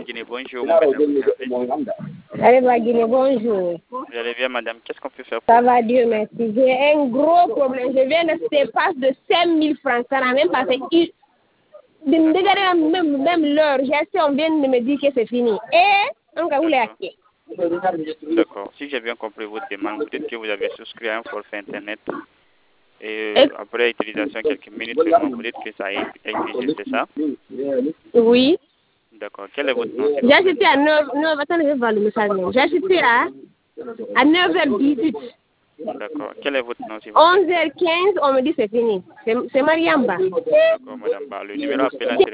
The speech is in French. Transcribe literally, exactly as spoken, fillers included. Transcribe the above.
Guinée, bonjour, madame. Allez, va Guinée, bonjour. Vous allez bien, madame? Qu'est-ce qu'on peut faire pour Ça vous? va, Dieu merci. J'ai un gros problème. Je viens de se passer de cinq mille francs. Ça n'a même pas fait une... De me regarder même, même l'heure. J'ai assez, on vient de me dire que c'est fini. Et, on va vous l'acheter. D'accord. Si j'ai bien compris votre demande, vous dites que vous avez souscrit à un forfait Internet et Et- après utilisation quelques minutes seulement, vous dites que ça a épuisé, c'est ça? Oui. D'accord. Quel est votre nom, s'il vous J'ai plaît? acheté à neuf... Non, attendez, je vais voir le message. J'ai acheté à... À neuf heures dix-huit. D'accord. Quel est votre nom, s'il vous plaît? onze heures quinze, on me dit c'est fini. C'est c'est Mariamba. D'accord, madame. Bah, le numéro appelé